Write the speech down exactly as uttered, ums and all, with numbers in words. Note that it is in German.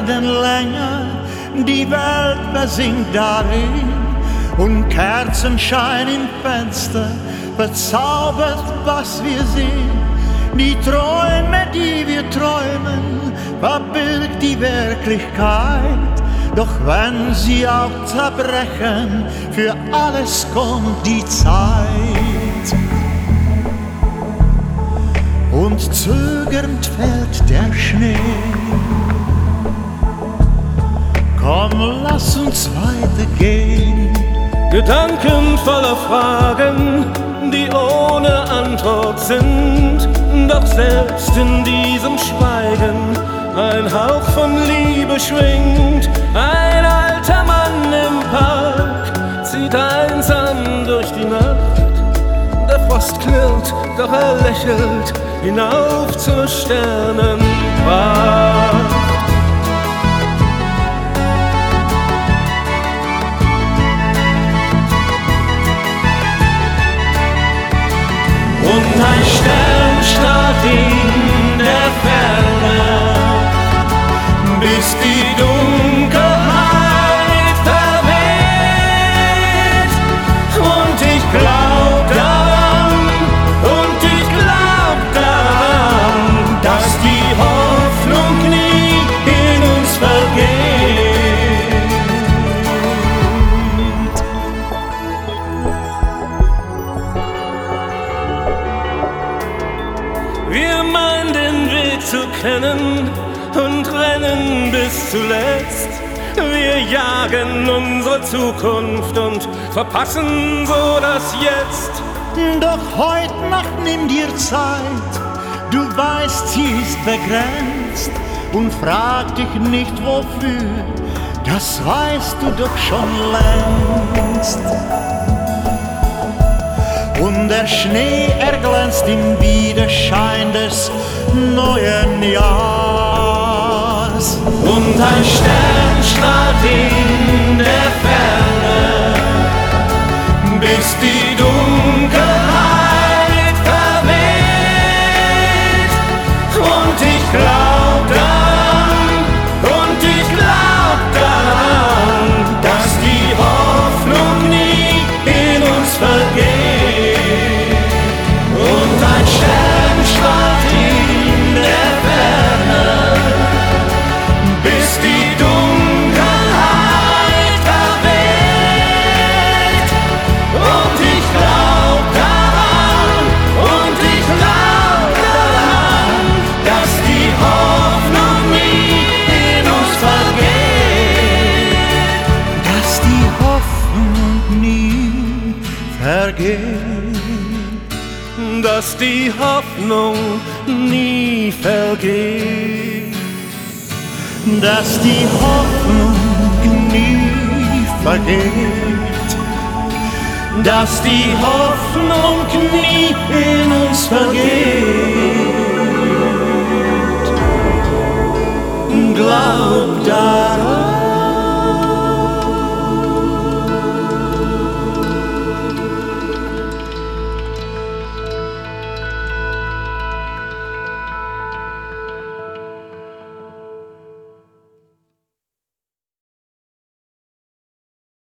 werden länger, die Welt versinkt darin und Kerzenschein im Fenster verzaubert, was wir sehen. Die Träume, die wir träumen, verbirgt die Wirklichkeit. Doch wenn sie auch zerbrechen, für alles kommt die Zeit. Und zögernd fällt der Schnee. Komm, lass uns weitergehen. Gedanken voller Fragen, die ohne Antwort sind. Doch selbst in diesem Schweigen ein Hauch von Liebe schwingt. Ein alter Mann im Park zieht einsam durch die Nacht. Der Frost klirrt, doch er lächelt hinauf zur Sternenpracht. Und ein Stern strahlt in der Ferne, bis die Dunkelheit verweht. Und ich glaub daran, und ich glaub daran, dass die Hoffnung nie in uns vergeht. Wir meinen den Weg zu kennen und rennen bis zuletzt. Wir jagen unsere Zukunft und verpassen so das Jetzt. Doch heute Nacht nimm dir Zeit, du weißt, sie ist begrenzt. Und frag dich nicht wofür, das weißt du doch schon längst. Und der Schnee erglänzt im Widerschein des neuen Jahres. Und ein Stern strahlt in der Ferne, bis die Dunkelheit verweht. Und ich glaub daran, und ich glaub daran, dass die Hoffnung nie in uns vergeht. Und ein Stern strahlt in der Ferne, bis die Dunkelheit verweht. Und ich glaub daran, und ich glaub daran, dass die Hoffnung nie in uns vergeht. Dass die Hoffnung nie vergeht. Dass die Hoffnung nie vergeht. Dass die Hoffnung nie vergeht. Dass die Hoffnung nie in uns vergeht. Glaub daran.